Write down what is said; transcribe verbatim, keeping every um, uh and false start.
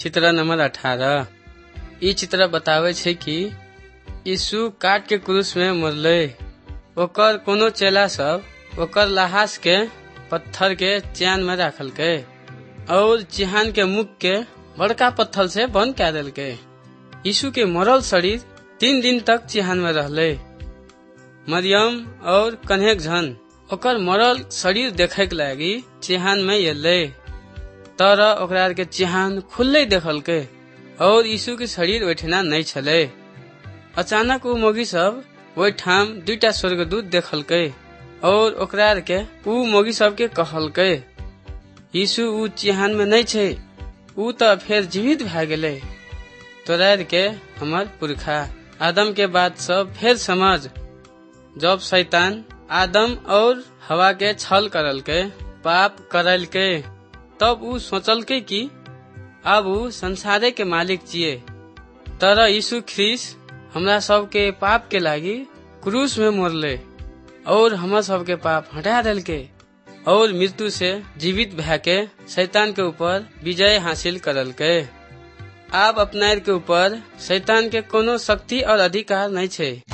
चित्र नंबर अठारह। ई चित्र बतावे छे कि यीशु काट के क्रूस में मरले। ओकर कोनो चेला सब ओकर लाश के पत्थर के चिहान में रखल के और चिहान के मुख के बड़का पत्थर से बंद कर दिल के। यीशु के मरल शरीर तीन दिन तक चिहान में रहले। मरियम और कन्हैक झन ओकर मरल शरीर देखे के लागी चिहान में एले, तर ओकरा के चिहान खुले देखल के और यीशु के शरीर ओठना नहीं छले। अचानक वो मोगी सब वही ठाम दुईटा स्वर्गदूत देखल के और ओकरा के ऊ मोगी सब के कहल के यीशु ऊ चिहान में नहीं छे, ऊ तो फिर जीवित भ गेले। तोरा के हमर पुरखा आदम के बात सब फिर समझ। जब शैतान आदम और हवा के छल करल के पाप करल के, तब ऊ सोचल के कि अब ऊ संसारे के मालिक जिये। तर यीशु ख्रिस्ट हमरा सब के पाप के लागी क्रूस में मरले और हमरा सब के पाप हटा दिल के और मृत्यु से जीवित भै के शैतान के ऊपर विजय हासिल करल के। अब अपना के ऊपर शैतान के कोनो शक्ति और अधिकार नहीं छे।